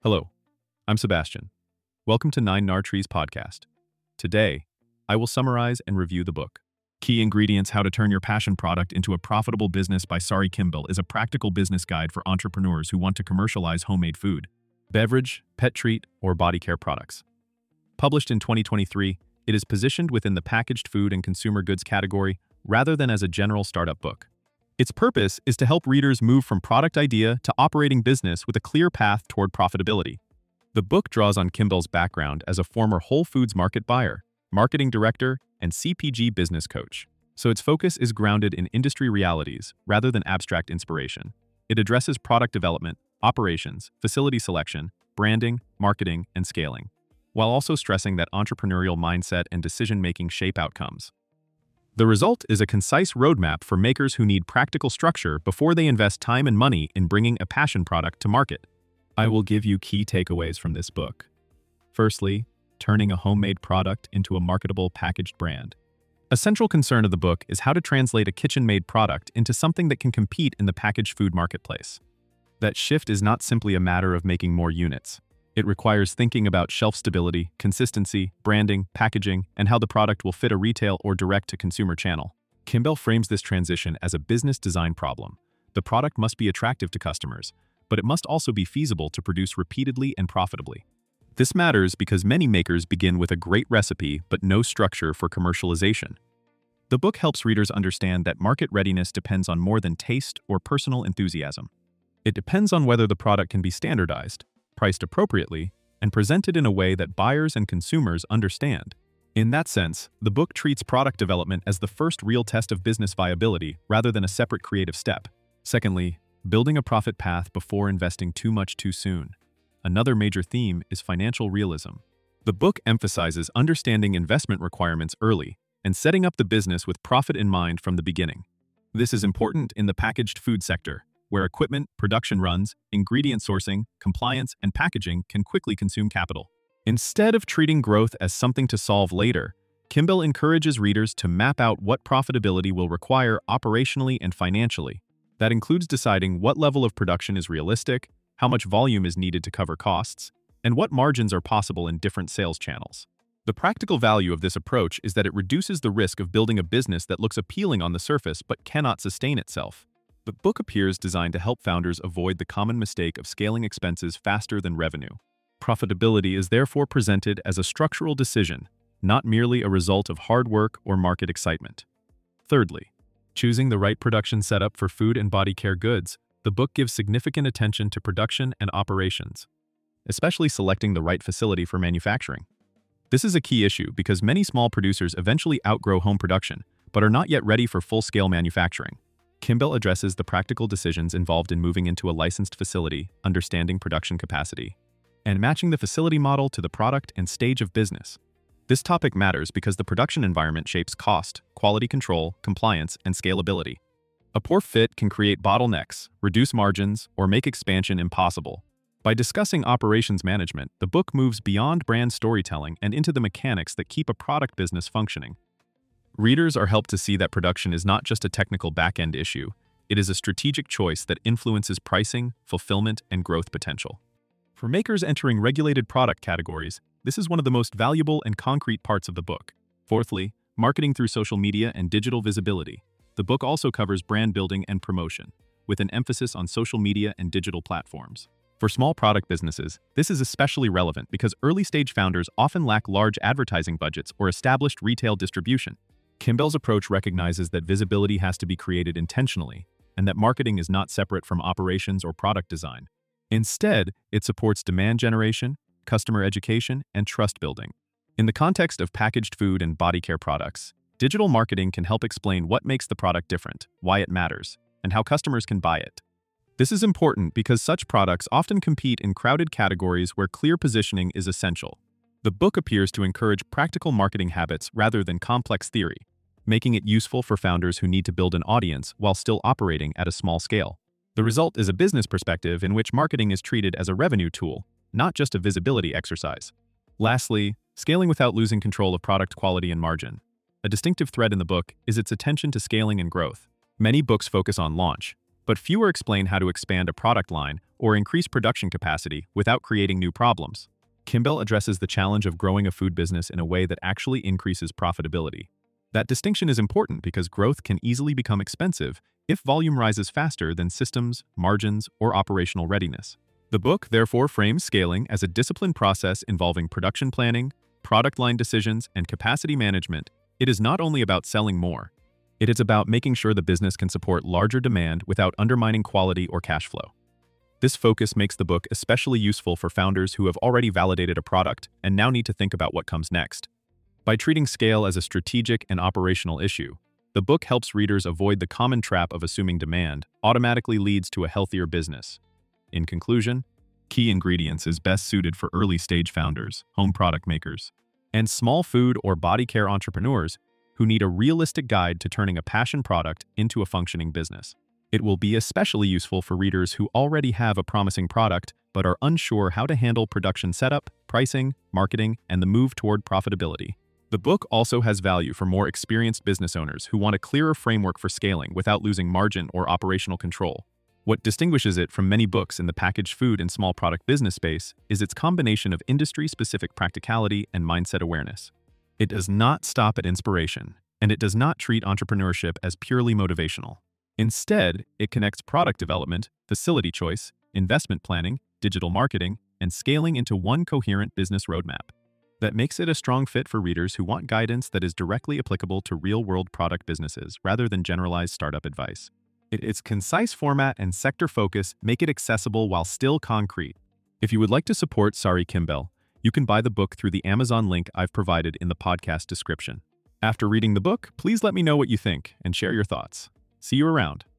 Hello, I'm Sebastian. Welcome to Nine Nar Trees podcast. Today, I will summarize and review the book. Key Ingredients: How to Turn Your Passion Product into a Profitable Business by Sari Kimball is a practical business guide for entrepreneurs who want to commercialize homemade food, beverage, pet treat, or body care products. Published in 2023, it is positioned within the packaged food and consumer goods category rather than as a general startup book. Its purpose is to help readers move from product idea to operating business with a clear path toward profitability. The book draws on Kimball's background as a former Whole Foods market buyer, marketing director, and CPG business coach, so its focus is grounded in industry realities rather than abstract inspiration. It addresses product development, operations, facility selection, branding, marketing, and scaling, while also stressing that entrepreneurial mindset and decision-making shape outcomes. The result is a concise roadmap for makers who need practical structure before they invest time and money in bringing a passion product to market. I will give you key takeaways from this book. Firstly, turning a homemade product into a marketable packaged brand. A central concern of the book is how to translate a kitchen-made product into something that can compete in the packaged food marketplace. That shift is not simply a matter of making more units. It requires thinking about shelf stability, consistency, branding, packaging, and how the product will fit a retail or direct-to-consumer channel. Kimball frames this transition as a business design problem. The product must be attractive to customers, but it must also be feasible to produce repeatedly and profitably. This matters because many makers begin with a great recipe but no structure for commercialization. The book helps readers understand that market readiness depends on more than taste or personal enthusiasm. It depends on whether the product can be standardized, priced appropriately, and presented in a way that buyers and consumers understand. In that sense, the book treats product development as the first real test of business viability rather than a separate creative step. Secondly, building a profit path before investing too much too soon. Another major theme is financial realism. The book emphasizes understanding investment requirements early and setting up the business with profit in mind from the beginning. This is important in the packaged food sector, where equipment, production runs, ingredient sourcing, compliance, and packaging can quickly consume capital. Instead of treating growth as something to solve later, Kimball encourages readers to map out what profitability will require operationally and financially. That includes deciding what level of production is realistic, how much volume is needed to cover costs, and what margins are possible in different sales channels. The practical value of this approach is that it reduces the risk of building a business that looks appealing on the surface but cannot sustain itself. The book appears designed to help founders avoid the common mistake of scaling expenses faster than revenue. Profitability is therefore presented as a structural decision, not merely a result of hard work or market excitement. Thirdly, choosing the right production setup for food and body care goods. The book gives significant attention to production and operations, especially selecting the right facility for manufacturing. This is a key issue because many small producers eventually outgrow home production, but are not yet ready for full-scale manufacturing. Kimball addresses the practical decisions involved in moving into a licensed facility, understanding production capacity, and matching the facility model to the product and stage of business. This topic matters because the production environment shapes cost, quality control, compliance, and scalability. A poor fit can create bottlenecks, reduce margins, or make expansion impossible. By discussing operations management, the book moves beyond brand storytelling and into the mechanics that keep a product business functioning. Readers are helped to see that production is not just a technical back-end issue, it is a strategic choice that influences pricing, fulfillment, and growth potential. For makers entering regulated product categories, this is one of the most valuable and concrete parts of the book. Fourthly, marketing through social media and digital visibility. The book also covers brand building and promotion, with an emphasis on social media and digital platforms. For small product businesses, this is especially relevant because early-stage founders often lack large advertising budgets or established retail distribution. Kimball's approach recognizes that visibility has to be created intentionally, and that marketing is not separate from operations or product design. Instead, it supports demand generation, customer education, and trust building. In the context of packaged food and body care products, digital marketing can help explain what makes the product different, why it matters, and how customers can buy it. This is important because such products often compete in crowded categories where clear positioning is essential. The book appears to encourage practical marketing habits rather than complex theory, making it useful for founders who need to build an audience while still operating at a small scale. The result is a business perspective in which marketing is treated as a revenue tool, not just a visibility exercise. Lastly, scaling without losing control of product quality and margin. A distinctive thread in the book is its attention to scaling and growth. Many books focus on launch, but fewer explain how to expand a product line or increase production capacity without creating new problems. Kimbell addresses the challenge of growing a food business in a way that actually increases profitability. That distinction is important because growth can easily become expensive if volume rises faster than systems, margins, or operational readiness. The book therefore frames scaling as a disciplined process involving production planning, product line decisions, and capacity management. It is not only about selling more. It is about making sure the business can support larger demand without undermining quality or cash flow. This focus makes the book especially useful for founders who have already validated a product and now need to think about what comes next. By treating scale as a strategic and operational issue, the book helps readers avoid the common trap of assuming demand automatically leads to a healthier business. In conclusion, Key Ingredients is best suited for early-stage founders, home product makers, and small food or body care entrepreneurs who need a realistic guide to turning a passion product into a functioning business. It will be especially useful for readers who already have a promising product but are unsure how to handle production setup, pricing, marketing, and the move toward profitability. The book also has value for more experienced business owners who want a clearer framework for scaling without losing margin or operational control. What distinguishes it from many books in the packaged food and small product business space is its combination of industry-specific practicality and mindset awareness. It does not stop at inspiration, and it does not treat entrepreneurship as purely motivational. Instead, it connects product development, facility choice, investment planning, digital marketing, and scaling into one coherent business roadmap. That makes it a strong fit for readers who want guidance that is directly applicable to real-world product businesses rather than generalized startup advice. Its concise format and sector focus make it accessible while still concrete. If you would like to support Sari Kimbell, you can buy the book through the Amazon link I've provided in the podcast description. After reading the book, please let me know what you think and share your thoughts. See you around.